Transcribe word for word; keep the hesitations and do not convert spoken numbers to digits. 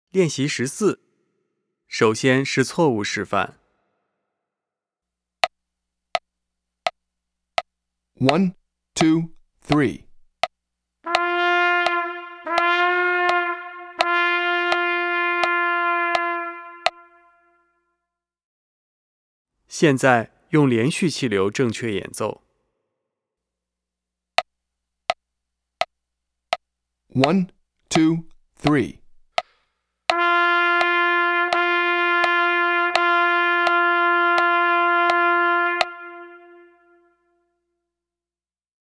练习十四，首先是错误示范。 One, two, three. 现在用连续气流正确演奏。 One, two, three.